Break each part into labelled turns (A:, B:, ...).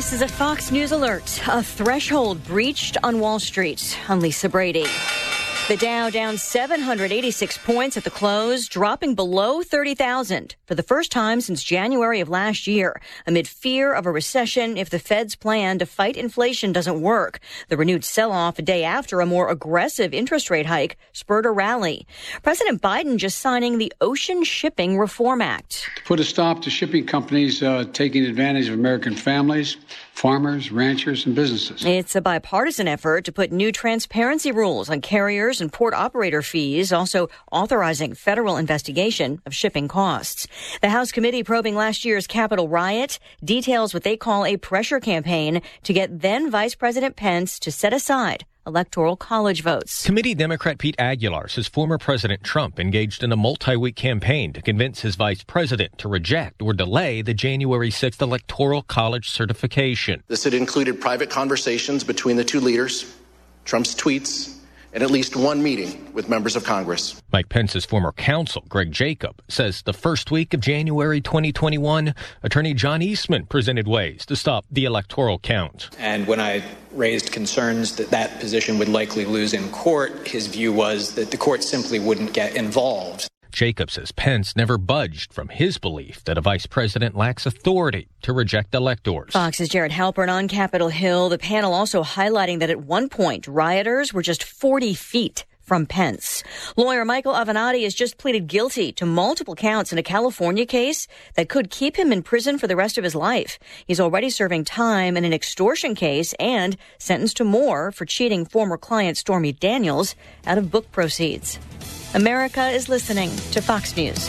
A: This is a Fox News alert. A threshold breached on Wall Street. I'm Lisa Brady. The Dow down 786 points at the close, dropping below 30,000 for the first time since January of last year, amid fear of a recession if the Fed's plan to fight inflation doesn't work. The renewed sell-off a day after a more aggressive interest rate hike spurred a rally. President Biden just signing the Ocean Shipping Reform Act.
B: To put a stop to shipping companies taking advantage of American families, farmers, ranchers, and businesses.
A: It's a bipartisan effort to put new transparency rules on carriers and port operator fees, also authorizing federal investigation of shipping costs. The House committee probing last year's Capitol riot details what they call a pressure campaign to get then Vice President Pence to set aside Electoral College votes.
C: Committee Democrat Pete Aguilar says former President Trump engaged in a multi-week campaign to convince his vice president to reject or delay the January 6th Electoral College certification.
D: This had included private conversations between the two leaders, Trump's tweets, and at least one meeting with members of Congress.
C: Mike Pence's former counsel, Greg Jacob, says the first week of January 2021, Attorney John Eastman presented ways to stop the electoral count.
E: And when I raised concerns that that position would likely lose in court, his view was that the court simply wouldn't get involved.
C: Jacob says Pence never budged from his belief that a vice president lacks authority to reject electors.
A: Fox's Jared Halpern on Capitol Hill. The panel also highlighting that at one point, rioters were just 40 feet from Pence. Lawyer Michael Avenatti has just pleaded guilty to multiple counts in a California case that could keep him in prison for the rest of his life. He's already serving time in an extortion case and sentenced to more for cheating former client Stormy Daniels out of book proceeds. America is listening to Fox News.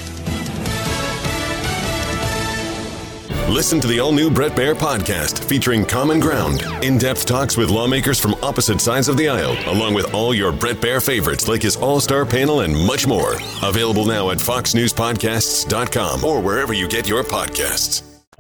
F: Listen to the all-new Bret Baier podcast featuring Common Ground, in-depth talks with lawmakers from opposite sides of the aisle, along with all your Bret Baier favorites like his all-star panel and much more. Available now at foxnewspodcasts.com or wherever you get your podcasts.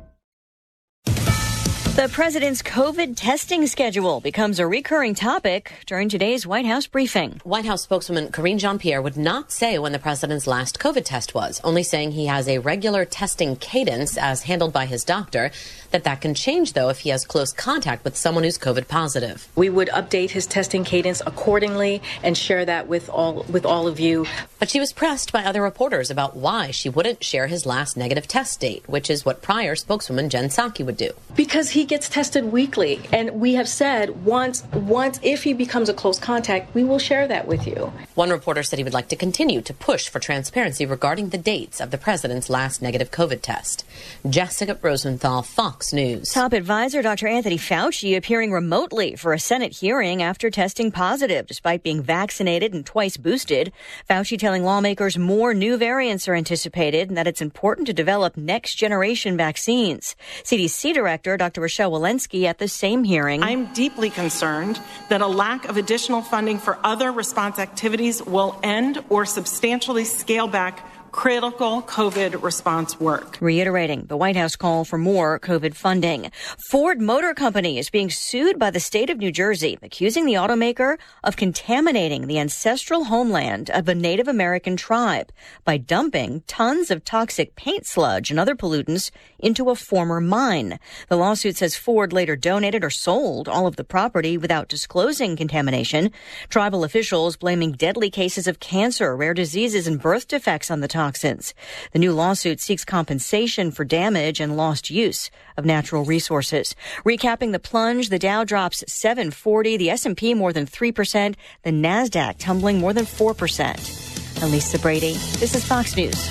A: The president's COVID testing schedule becomes a recurring topic during today's White House briefing.
G: White House spokeswoman Karine Jean-Pierre would not say when the president's last COVID test was, only saying he has a regular testing cadence as handled by his doctor. That can change, though, if he has close contact with someone who's COVID positive.
H: We would update his testing cadence accordingly and share that with all of you.
G: But she was pressed by other reporters about why she wouldn't share his last negative test date, which is what prior spokeswoman Jen Psaki would do.
H: Because he gets tested weekly, and we have said once if he becomes a close contact, we will share that with you.
G: One reporter said he would like to continue to push for transparency regarding the dates of the president's last negative COVID test. Jessica Rosenthal, Fox News.
A: Top advisor Dr. Anthony Fauci appearing remotely for a Senate hearing after testing positive despite being vaccinated and twice boosted. Fauci telling lawmakers more new variants are anticipated and that it's important to develop next-generation vaccines. CDC Director Dr. Rochelle Walensky at the same hearing.
I: I'm deeply concerned that a lack of additional funding for other response activities will end or substantially scale back critical COVID response work.
A: Reiterating the White House call for more COVID funding. Ford Motor Company is being sued by the state of New Jersey, accusing the automaker of contaminating the ancestral homeland of a Native American tribe by dumping tons of toxic paint sludge and other pollutants into a former mine. The lawsuit says Ford later donated or sold all of the property without disclosing contamination. Tribal officials blaming deadly cases of cancer, rare diseases, and birth defects on the toxins. The new lawsuit seeks compensation for damage and lost use of natural resources. Recapping the plunge, the Dow drops 740, the S&P more than 3%, the NASDAQ tumbling more than 4%. I'm Lisa Brady. This is Fox News.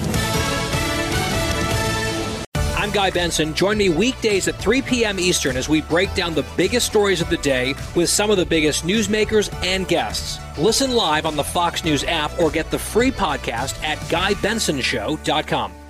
J: I'm Guy Benson. Join me weekdays at 3 p.m. Eastern as we break down the biggest stories of the day with some of the biggest newsmakers and guests. Listen live on the Fox News app or get the free podcast at GuyBensonShow.com.